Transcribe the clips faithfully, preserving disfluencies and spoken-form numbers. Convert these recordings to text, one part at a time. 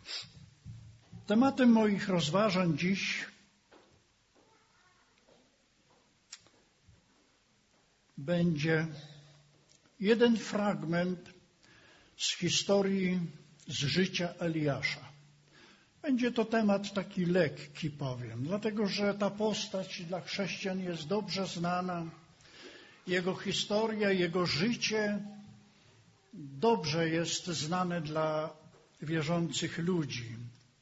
Tematem moich rozważań dziś będzie jeden fragment z historii z życia Eliasza. Będzie to temat taki lekki, powiem, dlatego że ta postać dla chrześcijan jest dobrze znana. Jego historia, jego życie dobrze jest znane dla wierzących ludzi.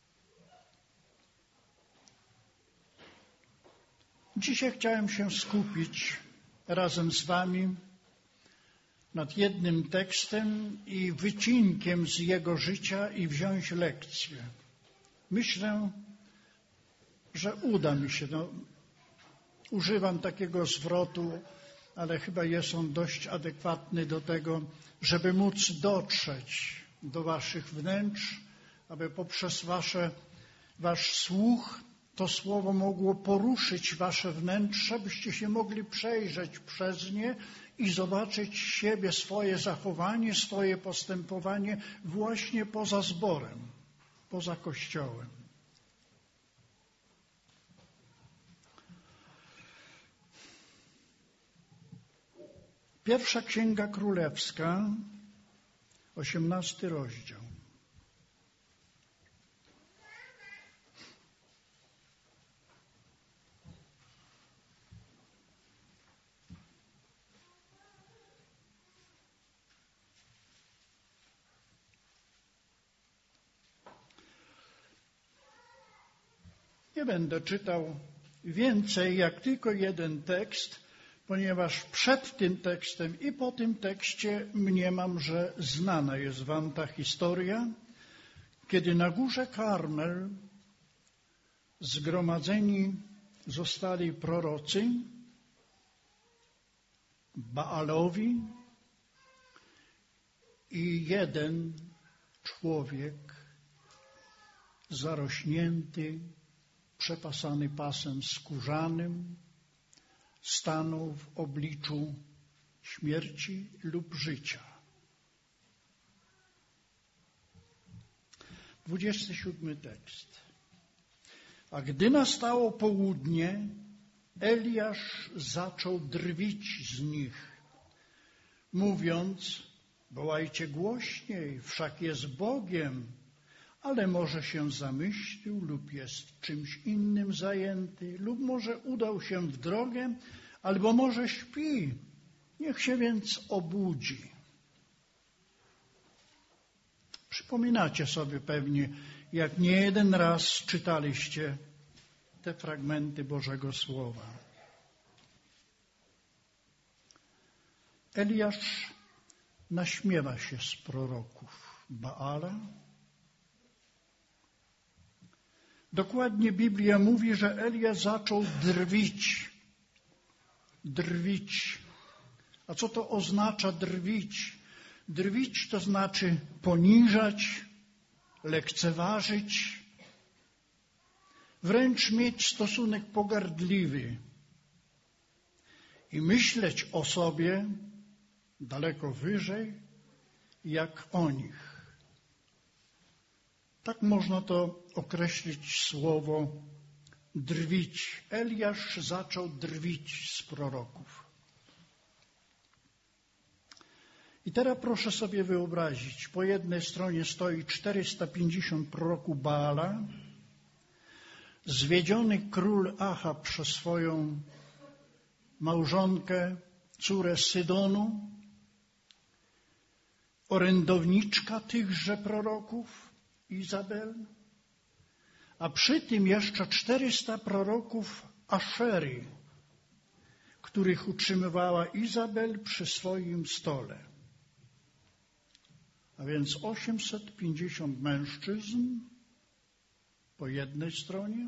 Dzisiaj chciałem się skupić razem z wami nad jednym tekstem i wycinkiem z jego życia i wziąć lekcję. Myślę, że uda mi się. No, używam takiego zwrotu, ale chyba jest on dość adekwatny do tego, żeby móc dotrzeć do waszych wnętrz, aby poprzez wasze, wasz słuch to słowo mogło poruszyć wasze wnętrze, byście się mogli przejrzeć przez nie i zobaczyć siebie, swoje zachowanie, swoje postępowanie właśnie poza zborem, poza Kościołem. Pierwsza Księga Królewska, osiemnasty rozdział. Nie będę czytał więcej jak tylko jeden tekst, ponieważ przed tym tekstem i po tym tekście mniemam, że znana jest wam ta historia, kiedy na górze Karmel zgromadzeni zostali prorocy Baalowi i jeden człowiek zarośnięty, przepasany pasem skórzanym, stanął w obliczu śmierci lub życia. Dwudziesty siódmy tekst. A gdy nastało południe, Eliasz zaczął drwić z nich, mówiąc: wołajcie głośniej, wszak jest Bogiem, ale może się zamyślił lub jest czymś innym zajęty, lub może udał się w drogę, albo może śpi. Niech się więc obudzi. Przypominacie sobie pewnie, jak nie jeden raz czytaliście te fragmenty Bożego Słowa. Eliasz naśmiewa się z proroków Baala. Dokładnie Biblia mówi, że Eliasz zaczął drwić. Drwić. A co to oznacza drwić? Drwić to znaczy poniżać, lekceważyć, wręcz mieć stosunek pogardliwy i myśleć o sobie daleko wyżej jak o nich. Tak można to określić słowo drwić. Eliasz zaczął drwić z proroków. I teraz proszę sobie wyobrazić, po jednej stronie stoi czterysta pięćdziesiąt proroków Baala, zwiedziony król Achab przez swoją małżonkę, córę Sydonu, orędowniczka tychże proroków, Izabel, a przy tym jeszcze czterysta proroków Aszery, których utrzymywała Izabel przy swoim stole. A więc osiemset pięćdziesiąt mężczyzn po jednej stronie,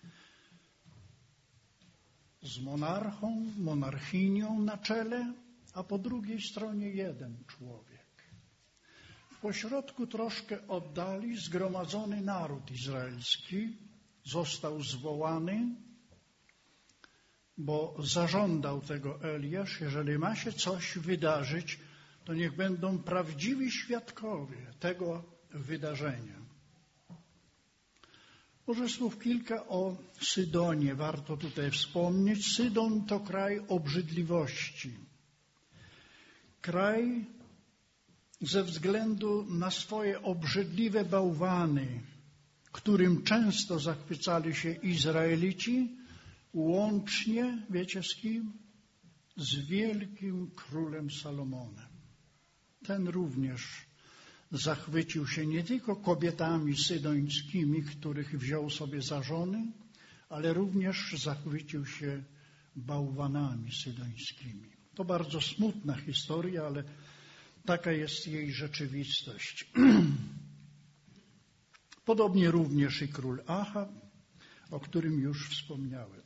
z monarchą, monarchinią na czele, a po drugiej stronie jeden człowiek. W pośrodku troszkę oddali zgromadzony naród izraelski został zwołany, bo zażądał tego Eliasz, jeżeli ma się coś wydarzyć, to niech będą prawdziwi świadkowie tego wydarzenia. Może słów kilka o Sydonie warto tutaj wspomnieć. Sydon to kraj obrzydliwości. Kraj ze względu na swoje obrzydliwe bałwany, którym często zachwycali się Izraelici, łącznie, wiecie z kim? Z wielkim królem Salomonem. Ten również zachwycił się nie tylko kobietami sydońskimi, których wziął sobie za żony, ale również zachwycił się bałwanami sydońskimi. To bardzo smutna historia, ale taka jest jej rzeczywistość. Podobnie również i król Achab, o którym już wspomniałem.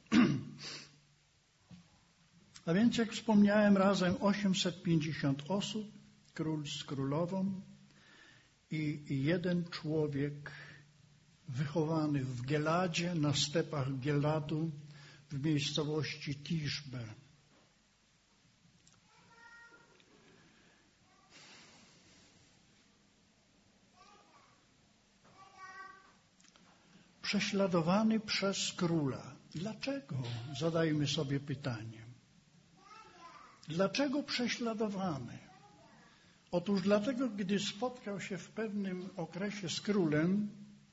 A więc, jak wspomniałem, razem osiemset pięćdziesiąt osób, król z królową i jeden człowiek wychowany w Geladzie, na stepach Geladu, w miejscowości Tiszbe. Prześladowany przez króla. Dlaczego? Zadajmy sobie pytanie. Dlaczego prześladowany? Otóż dlatego, gdy spotkał się w pewnym okresie z królem,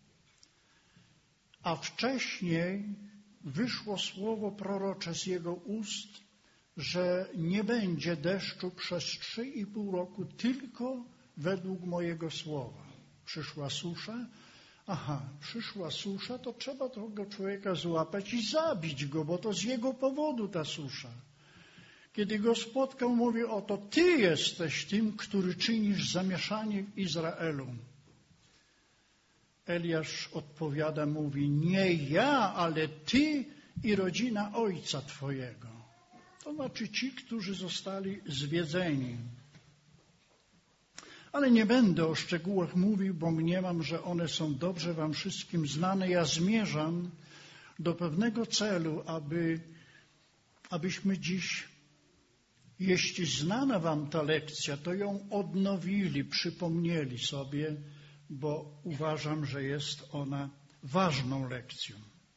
a wcześniej wyszło słowo prorocze z jego ust, że nie będzie deszczu przez trzy i pół roku, tylko według mojego słowa. Przyszła susza. Aha, przyszła susza, to trzeba tego człowieka złapać i zabić go, bo to z jego powodu ta susza. Kiedy go spotkał, mówi: oto ty jesteś tym, który czynisz zamieszanie w Izraelu. Eliasz odpowiada, mówi: nie ja, ale ty i rodzina ojca twojego. To znaczy ci, którzy zostali zwiedzeni. Ale nie będę o szczegółach mówił, bo mniemam, że one są dobrze wam wszystkim znane. Ja zmierzam do pewnego celu, aby, abyśmy dziś, jeśli znana wam ta lekcja, to ją odnowili, przypomnieli sobie, bo uważam, że jest ona ważną lekcją.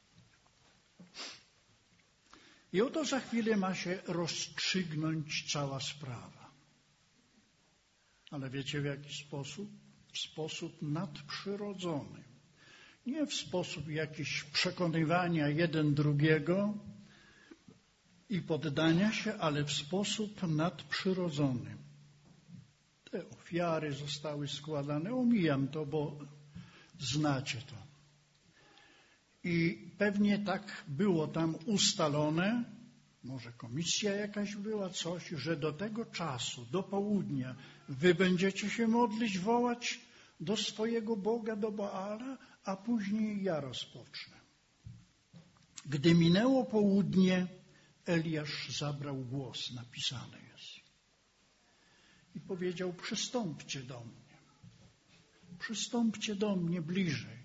I oto za chwilę ma się rozstrzygnąć cała sprawa. Ale wiecie w jaki sposób? W sposób nadprzyrodzony. Nie w sposób jakiś przekonywania jeden drugiego i poddania się, ale w sposób nadprzyrodzony. Te ofiary zostały składane. Omijam to, bo znacie to. I pewnie tak było tam ustalone, może komisja jakaś była, coś, że do tego czasu, do południa, wy będziecie się modlić, wołać do swojego Boga, do Baala, a później ja rozpocznę. Gdy minęło południe, Eliasz zabrał głos, napisane jest. I powiedział: przystąpcie do mnie. Przystąpcie do mnie bliżej.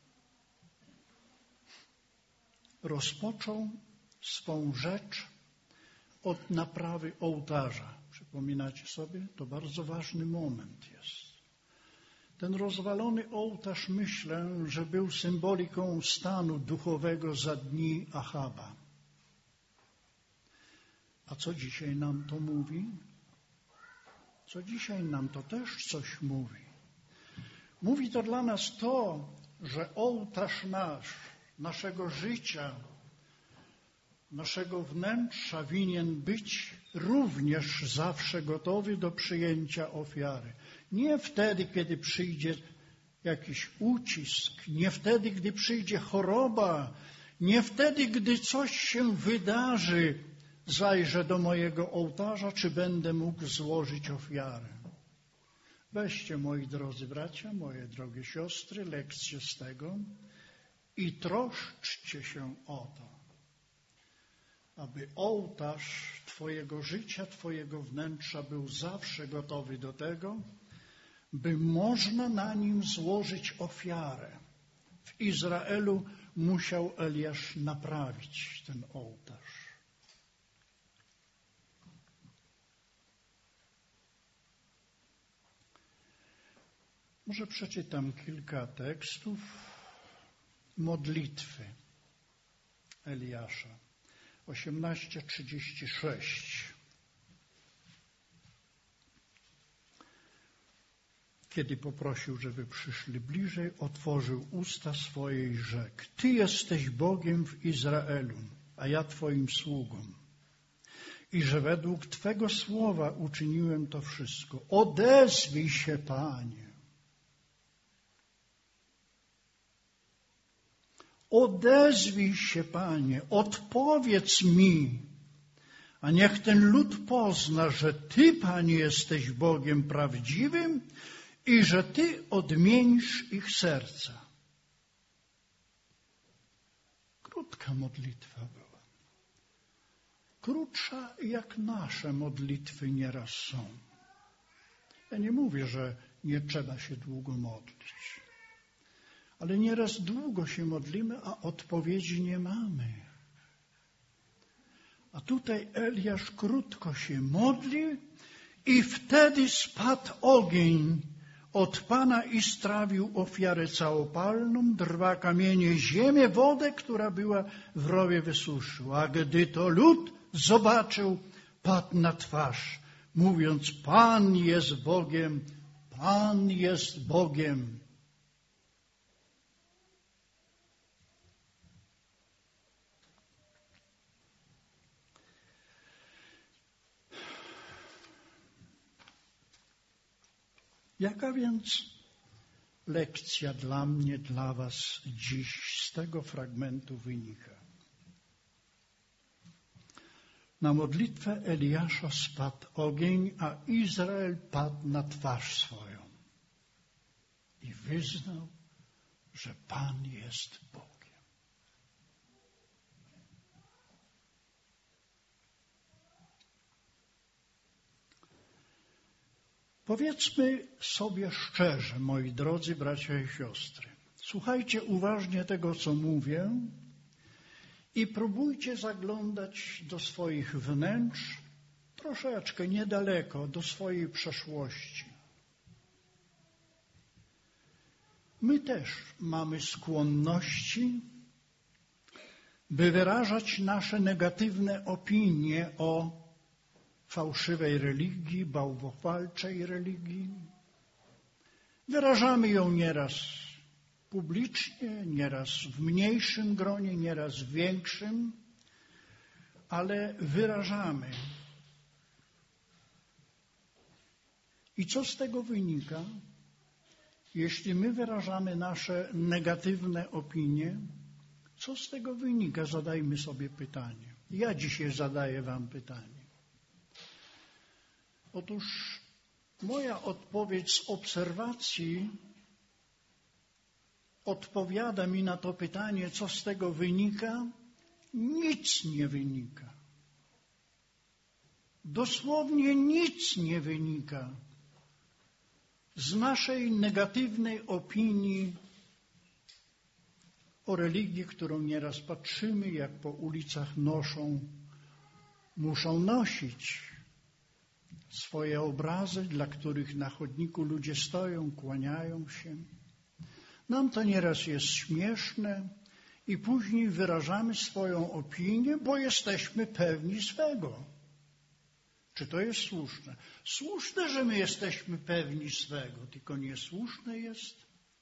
Rozpoczął swą rzecz od naprawy ołtarza. Przypominacie sobie? To bardzo ważny moment jest. Ten rozwalony ołtarz, myślę, że był symboliką stanu duchowego za dni Achaba. A co dzisiaj nam to mówi? Co dzisiaj nam to też coś mówi. Mówi to dla nas to, że ołtarz nasz, naszego życia, naszego wnętrza winien być również zawsze gotowy do przyjęcia ofiary. Nie wtedy, kiedy przyjdzie jakiś ucisk, nie wtedy, gdy przyjdzie choroba, nie wtedy, gdy coś się wydarzy, zajrzę do mojego ołtarza, czy będę mógł złożyć ofiarę. Weźcie, moi drodzy bracia, moje drogie siostry, lekcję z tego i troszczcie się o to, aby ołtarz twojego życia, twojego wnętrza był zawsze gotowy do tego, by można na nim złożyć ofiarę. W Izraelu musiał Eliasz naprawić ten ołtarz. Może przeczytam kilka tekstów modlitwy Eliasza. osiemnaście trzydzieści sześć. Kiedy poprosił, żeby przyszli bliżej, otworzył usta swoje i rzekł: Ty jesteś Bogiem w Izraelu, a ja Twoim sługą. I że według Twego słowa uczyniłem to wszystko. Odezwij się, Panie. Odezwij się, Panie, odpowiedz mi, a niech ten lud pozna, że Ty, Panie, jesteś Bogiem prawdziwym i że Ty odmienisz ich serca. Krótka modlitwa była. Krótsza, jak nasze modlitwy nieraz są. Ja nie mówię, że nie trzeba się długo modlić, ale nieraz długo się modlimy, a odpowiedzi nie mamy. A tutaj Eliasz krótko się modlił i wtedy spadł ogień od Pana i strawił ofiarę całopalną, drwa, kamienie, ziemię, wodę, która była w rowie, wysuszył. A gdy to lud zobaczył, padł na twarz, mówiąc: Pan jest Bogiem, Pan jest Bogiem. Jaka więc lekcja dla mnie, dla was dziś z tego fragmentu wynika? Na modlitwę Eliasza spadł ogień, a Izrael padł na twarz swoją i wyznał, że Pan jest Bogiem. Powiedzmy sobie szczerze, moi drodzy bracia i siostry, słuchajcie uważnie tego, co mówię, i próbujcie zaglądać do swoich wnętrz, troszeczkę niedaleko, do swojej przeszłości. My też mamy skłonności, by wyrażać nasze negatywne opinie o fałszywej religii, bałwochwalczej religii. Wyrażamy ją nieraz publicznie, nieraz w mniejszym gronie, nieraz w większym, ale wyrażamy. I co z tego wynika? Jeśli my wyrażamy nasze negatywne opinie, co z tego wynika? Zadajmy sobie pytanie. Ja dzisiaj zadaję wam pytanie. Otóż moja odpowiedź z obserwacji odpowiada mi na to pytanie, co z tego wynika? Nic nie wynika. Dosłownie nic nie wynika z naszej negatywnej opinii o religii, którą nieraz patrzymy, jak po ulicach noszą, muszą nosić swoje obrazy, dla których na chodniku ludzie stoją, kłaniają się. Nam to nieraz jest śmieszne i później wyrażamy swoją opinię, bo jesteśmy pewni swego. Czy to jest słuszne? Słuszne, że my jesteśmy pewni swego, tylko niesłuszne jest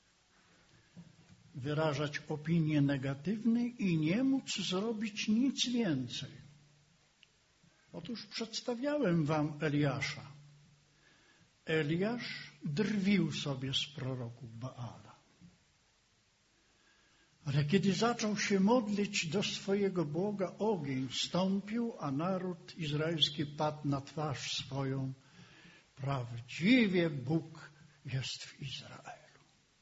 wyrażać opinie negatywne i nie móc zrobić nic więcej. Otóż przedstawiałem wam Eliasza. Eliasz drwił sobie z proroków Baala. Ale kiedy zaczął się modlić do swojego Boga, ogień wstąpił, a naród izraelski padł na twarz swoją. Prawdziwie Bóg jest w Izraelu.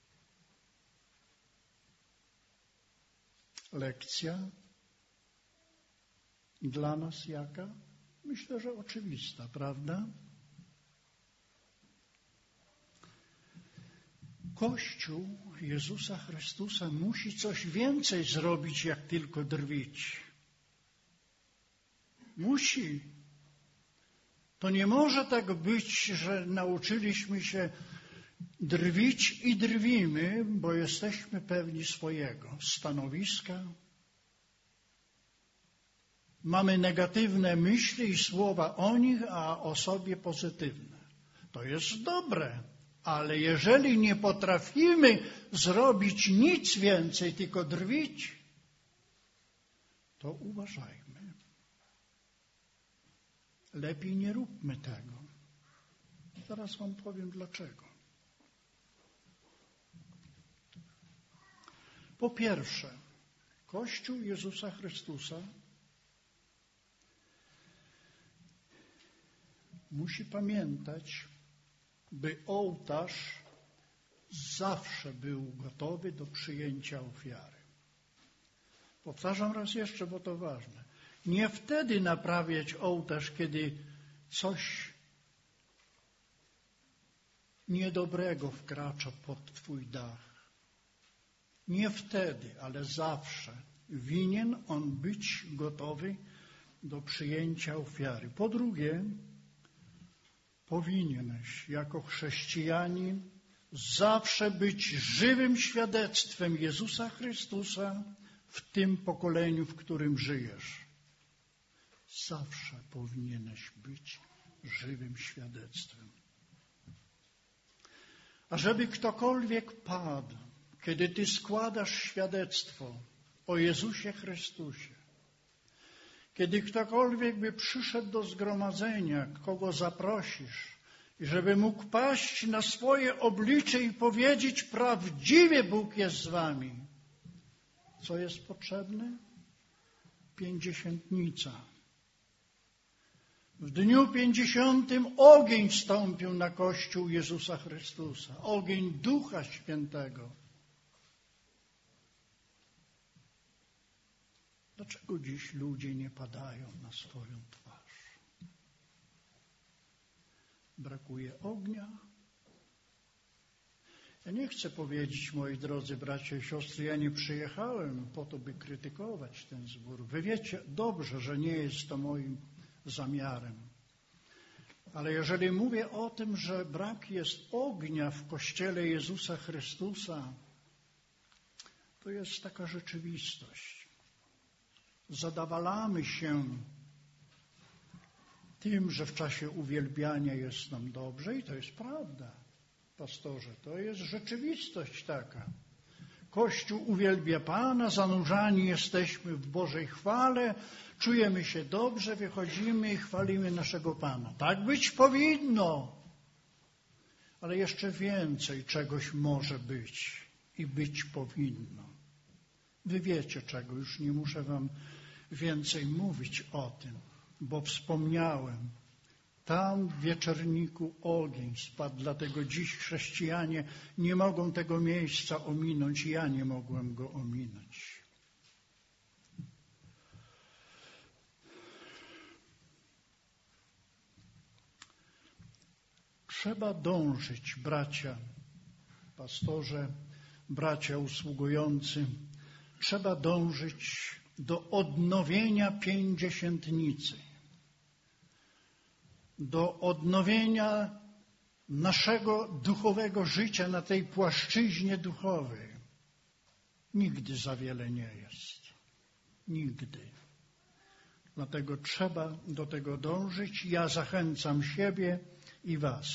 Lekcja dla nas jaka? Myślę, że oczywista, prawda? Kościół Jezusa Chrystusa musi coś więcej zrobić, jak tylko drwić. Musi. To nie może tak być, że nauczyliśmy się drwić i drwimy, bo jesteśmy pewni swojego stanowiska. Mamy negatywne myśli i słowa o nich, a o sobie pozytywne. To jest dobre, ale jeżeli nie potrafimy zrobić nic więcej, tylko drwić, to uważajmy. Lepiej nie róbmy tego. Zaraz wam powiem dlaczego. Po pierwsze, Kościół Jezusa Chrystusa musi pamiętać, by ołtarz zawsze był gotowy do przyjęcia ofiary. Powtarzam raz jeszcze, bo to ważne. Nie wtedy naprawiać ołtarz, kiedy coś niedobrego wkracza pod twój dach. Nie wtedy, ale zawsze winien on być gotowy do przyjęcia ofiary. Po drugie, powinieneś jako chrześcijanin zawsze być żywym świadectwem Jezusa Chrystusa w tym pokoleniu, w którym żyjesz. Zawsze powinieneś być żywym świadectwem. A żeby ktokolwiek padł, kiedy ty składasz świadectwo o Jezusie Chrystusie, kiedy ktokolwiek by przyszedł do zgromadzenia, kogo zaprosisz, i żeby mógł paść na swoje oblicze i powiedzieć, prawdziwie Bóg jest z wami. Co jest potrzebne? Pięćdziesiętnica. W dniu pięćdziesiątym ogień stąpił na Kościół Jezusa Chrystusa. Ogień Ducha Świętego. Dlaczego dziś ludzie nie padają na swoją twarz? Brakuje ognia? Ja nie chcę powiedzieć, moi drodzy bracia i siostry, ja nie przyjechałem po to, by krytykować ten zbór. Wy wiecie dobrze, że nie jest to moim zamiarem. Ale jeżeli mówię o tym, że brak jest ognia w Kościele Jezusa Chrystusa, to jest taka rzeczywistość. Zadawalamy się tym, że w czasie uwielbiania jest nam dobrze i to jest prawda, pastorze. To jest rzeczywistość taka. Kościół uwielbia Pana, zanurzani jesteśmy w Bożej chwale, czujemy się dobrze, wychodzimy i chwalimy naszego Pana. Tak być powinno, ale jeszcze więcej czegoś może być i być powinno. Wy wiecie czego, już nie muszę wam więcej mówić o tym, bo wspomniałem, tam w Wieczerniku ogień spadł, dlatego dziś chrześcijanie nie mogą tego miejsca ominąć, ja nie mogłem go ominąć. Trzeba dążyć, bracia, pastorze, bracia usługujący, trzeba dążyć do odnowienia pięćdziesiętnicy, do odnowienia naszego duchowego życia na tej płaszczyźnie duchowej. Nigdy za wiele nie jest. Nigdy. Dlatego trzeba do tego dążyć. Ja zachęcam siebie i was.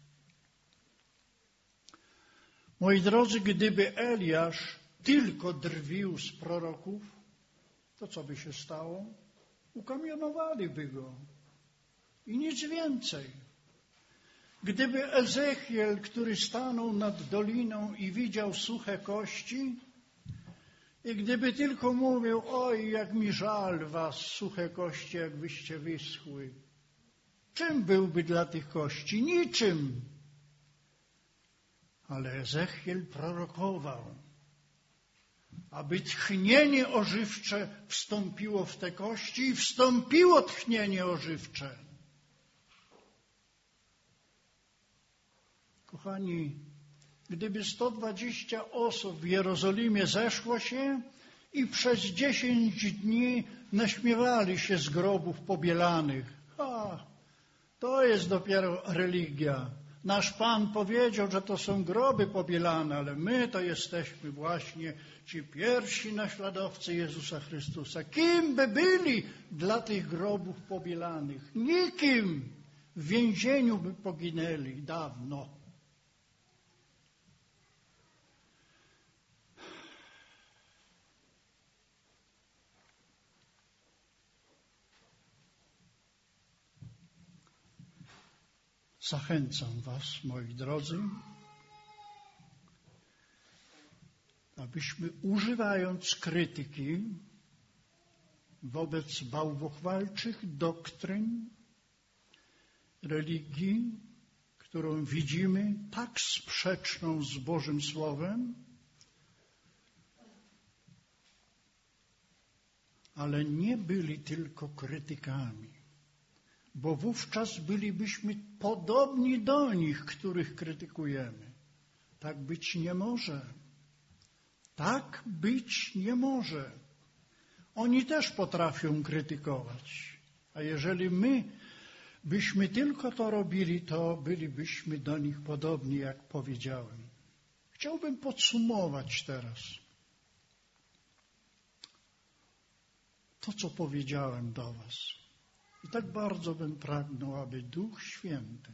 Moi drodzy, gdyby Eliasz tylko drwił z proroków, to co by się stało? Ukamienowaliby go. I nic więcej. Gdyby Ezechiel, który stanął nad doliną i widział suche kości, i gdyby tylko mówił, oj, jak mi żal was, suche kości, jak wyście wyschły. Czym byłby dla tych kości? Niczym. Ale Ezechiel prorokował, aby tchnienie ożywcze wstąpiło w te kości i wstąpiło tchnienie ożywcze. Kochani, gdyby sto dwadzieścia osób w Jerozolimie zeszło się i przez dziesięć dni naśmiewali się z grobów pobielanych, a to jest dopiero religia. Nasz Pan powiedział, że to są groby pobielane, ale my to jesteśmy właśnie ci pierwsi naśladowcy Jezusa Chrystusa. Kim by byli dla tych grobów pobielanych? Nikim. W więzieniu by poginęli dawno. Zachęcam was, moi drodzy, abyśmy używając krytyki wobec bałwochwalczych doktryn religii, którą widzimy tak sprzeczną z Bożym Słowem, ale nie byli tylko krytykami, bo wówczas bylibyśmy podobni do nich, których krytykujemy. Tak być nie może. Tak być nie może. Oni też potrafią krytykować, a jeżeli my byśmy tylko to robili, to bylibyśmy do nich podobni, jak powiedziałem. Chciałbym podsumować teraz to, co powiedziałem do was. I tak bardzo bym pragnął, aby Duch Święty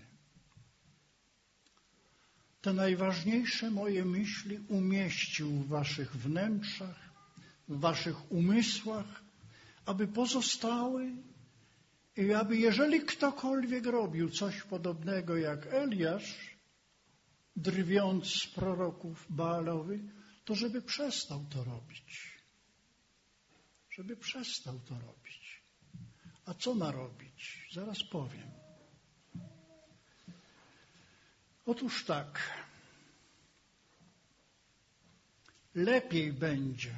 te najważniejsze moje myśli umieścił w waszych wnętrzach, w waszych umysłach, aby pozostały i aby jeżeli ktokolwiek robił coś podobnego jak Eliasz, drwiąc z proroków Baalowych, to żeby przestał to robić. Żeby przestał to robić. A co ma robić? Zaraz powiem. Otóż tak. Lepiej będzie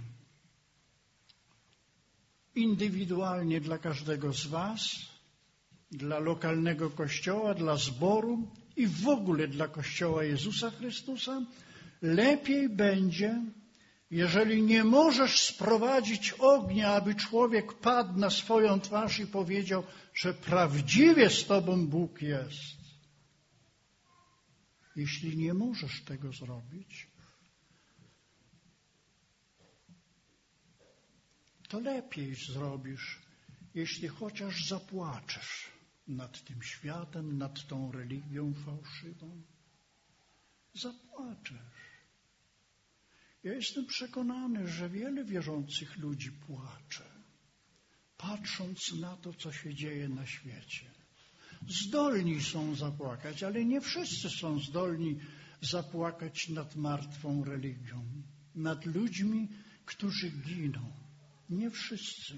indywidualnie dla każdego z was, dla lokalnego kościoła, dla zboru i w ogóle dla Kościoła Jezusa Chrystusa, lepiej będzie, jeżeli nie możesz sprowadzić ognia, aby człowiek padł na swoją twarz i powiedział, że prawdziwie z tobą Bóg jest. Jeśli nie możesz tego zrobić, to lepiej zrobisz, jeśli chociaż zapłaczesz nad tym światem, nad tą religią fałszywą. Zapłaczesz. Ja jestem przekonany, że wiele wierzących ludzi płacze, patrząc na to, co się dzieje na świecie. Zdolni są zapłakać, ale nie wszyscy są zdolni zapłakać nad martwą religią, nad ludźmi, którzy giną. Nie wszyscy.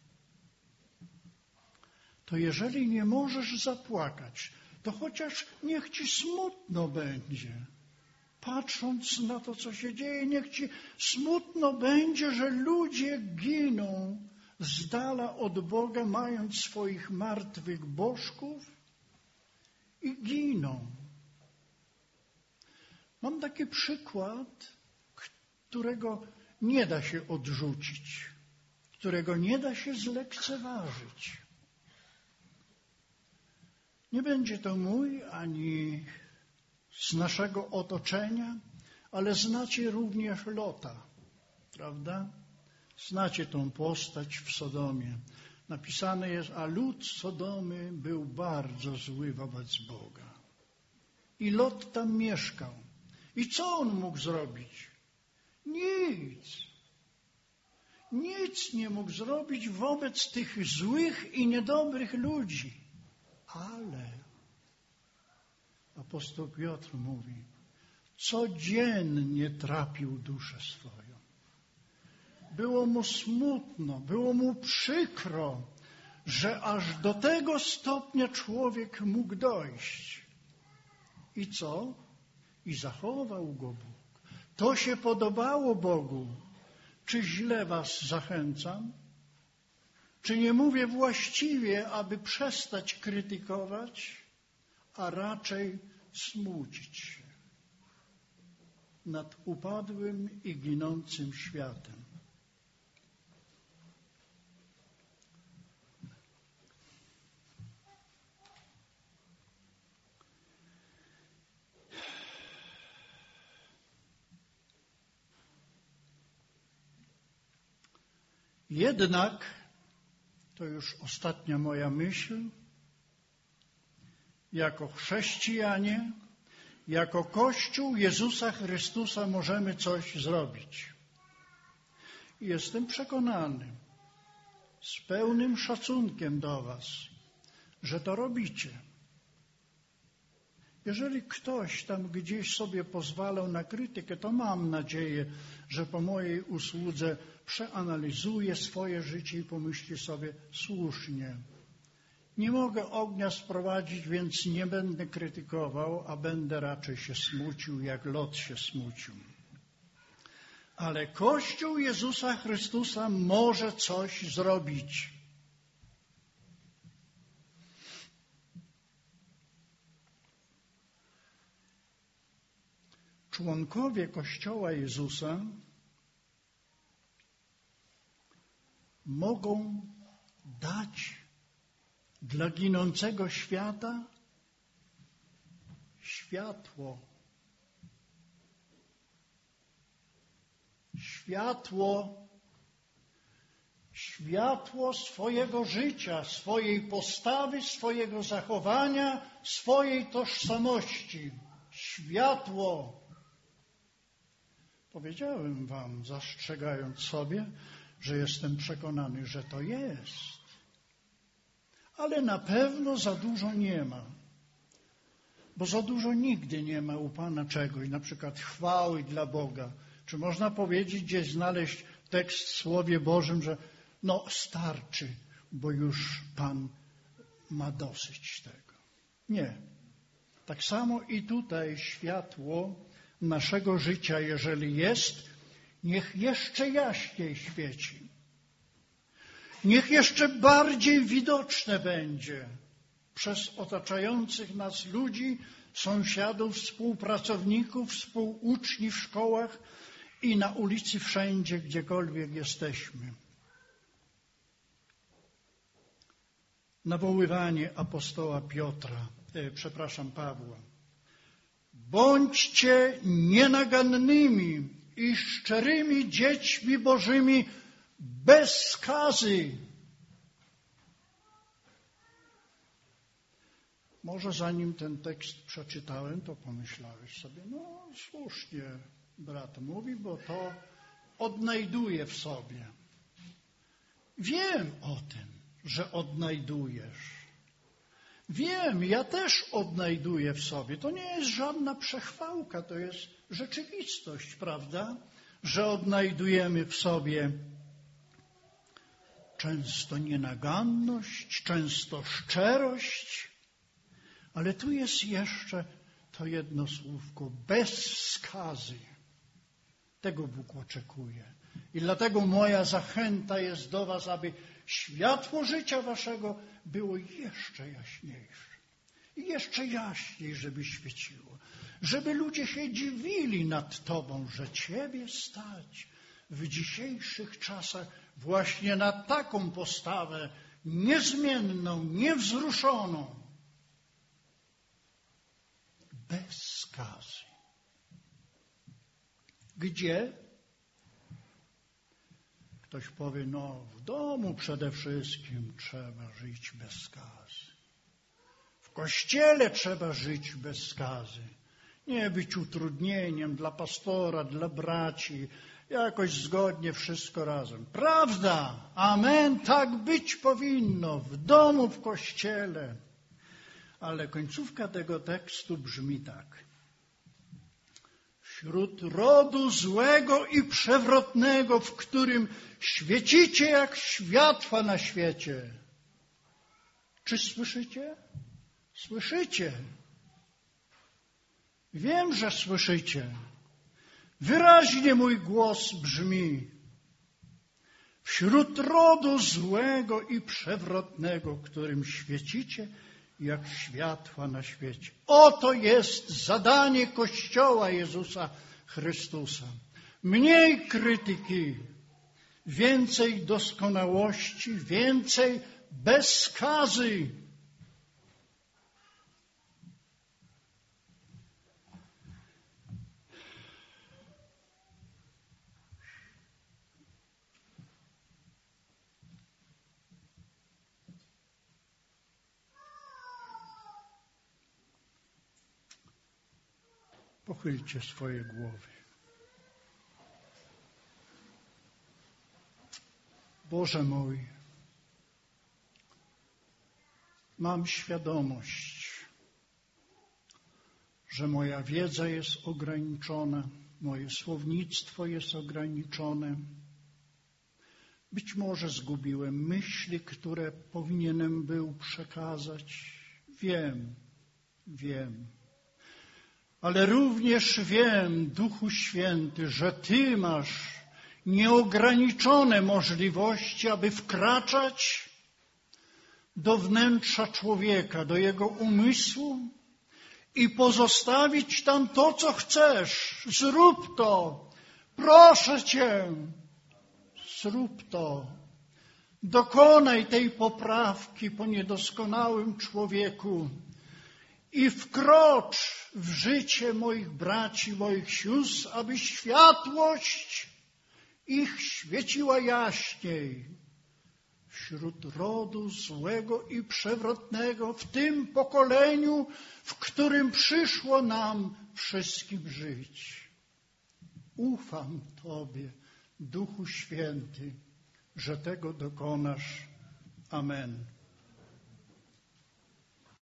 To jeżeli nie możesz zapłakać, to chociaż niech ci smutno będzie. Patrząc na to, co się dzieje, niech ci smutno będzie, że ludzie giną z dala od Boga, mając swoich martwych bożków i giną. Mam taki przykład, którego nie da się odrzucić, którego nie da się zlekceważyć. Nie będzie to mój ani z naszego otoczenia, ale znacie również Lota, prawda? Znacie tą postać w Sodomie. Napisane jest, a lud Sodomy był bardzo zły wobec Boga. I Lot tam mieszkał. I co on mógł zrobić? Nic. Nic nie mógł zrobić wobec tych złych i niedobrych ludzi. Ale apostoł Piotr mówi, codziennie trapił duszę swoją. Było mu smutno, było mu przykro, że aż do tego stopnia człowiek mógł dojść. I co? I zachował go Bóg. To się podobało Bogu. Czy źle was zachęcam? Czy nie mówię właściwie, aby przestać krytykować, a raczej smucić się nad upadłym i ginącym światem? Jednak, to już ostatnia moja myśl, jako chrześcijanie, jako Kościół Jezusa Chrystusa możemy coś zrobić. I jestem przekonany, z pełnym szacunkiem do was, że to robicie. Jeżeli ktoś tam gdzieś sobie pozwalał na krytykę, to mam nadzieję, że po mojej usłudze przeanalizuje swoje życie i pomyśli sobie słusznie. Nie mogę ognia sprowadzić, więc nie będę krytykował, a będę raczej się smucił, jak Lot się smucił. Ale Kościół Jezusa Chrystusa może coś zrobić. Członkowie Kościoła Jezusa mogą dać dla ginącego świata światło. Światło, światło swojego życia, swojej postawy, swojego zachowania, swojej tożsamości. Światło. Powiedziałem wam, zastrzegając sobie, że jestem przekonany, że to jest. Ale na pewno za dużo nie ma. Bo za dużo nigdy nie ma u Pana czegoś, na przykład chwały dla Boga. Czy można powiedzieć, gdzieś znaleźć tekst w Słowie Bożym, że no starczy, bo już Pan ma dosyć tego. Nie. Tak samo i tutaj światło naszego życia, jeżeli jest, niech jeszcze jaśniej świeci. Niech jeszcze bardziej widoczne będzie przez otaczających nas ludzi, sąsiadów, współpracowników, współuczniów w szkołach i na ulicy, wszędzie, gdziekolwiek jesteśmy. Nawoływanie apostoła Piotra, e, przepraszam, Pawła. Bądźcie nienagannymi i szczerymi dziećmi Bożymi bez skazy. Może zanim ten tekst przeczytałem, to pomyślałeś sobie, no słusznie brat mówi, bo to odnajduję w sobie. Wiem o tym, że odnajdujesz. Wiem, ja też odnajduję w sobie. To nie jest żadna przechwałka, to jest rzeczywistość, prawda? Że odnajdujemy w sobie często nienaganność, często szczerość, ale tu jest jeszcze to jedno słówko, bez skazy. Tego Bóg oczekuje. I dlatego moja zachęta jest do was, aby światło życia waszego było jeszcze jaśniejsze. I jeszcze jaśniej, żeby świeciło. Żeby ludzie się dziwili nad tobą, że ciebie stać w dzisiejszych czasach właśnie na taką postawę niezmienną, niewzruszoną, bez skazy. Gdzie? Ktoś powie, no w domu przede wszystkim trzeba żyć bez skazy. W kościele trzeba żyć bez skazy. Nie być utrudnieniem dla pastora, dla braci, jakoś zgodnie wszystko razem. Prawda, amen, tak być powinno, w domu, w kościele. Ale końcówka tego tekstu brzmi tak. Wśród rodu złego i przewrotnego, w którym świecicie jak światła na świecie. Czy słyszycie? Słyszycie. Wiem, że słyszycie. Wyraźnie mój głos brzmi. Wśród rodu złego i przewrotnego, którym świecicie jak światła na świecie. Oto jest zadanie Kościoła Jezusa Chrystusa. Mniej krytyki, więcej doskonałości, więcej bez skazy. Pochylcie swoje głowy. Boże mój, mam świadomość, że moja wiedza jest ograniczona, moje słownictwo jest ograniczone. Być może zgubiłem myśli, które powinienem był przekazać. Wiem, wiem. Ale również wiem, Duchu Święty, że Ty masz nieograniczone możliwości, aby wkraczać do wnętrza człowieka, do jego umysłu i pozostawić tam to, co chcesz. Zrób to. Proszę Cię. Zrób to. Dokonaj tej poprawki po niedoskonałym człowieku i wkrocz w życie moich braci, moich sióstr, aby światłość ich świeciła jaśniej wśród rodu złego i przewrotnego, w tym pokoleniu, w którym przyszło nam wszystkim żyć. Ufam Tobie, Duchu Święty, że tego dokonasz. Amen.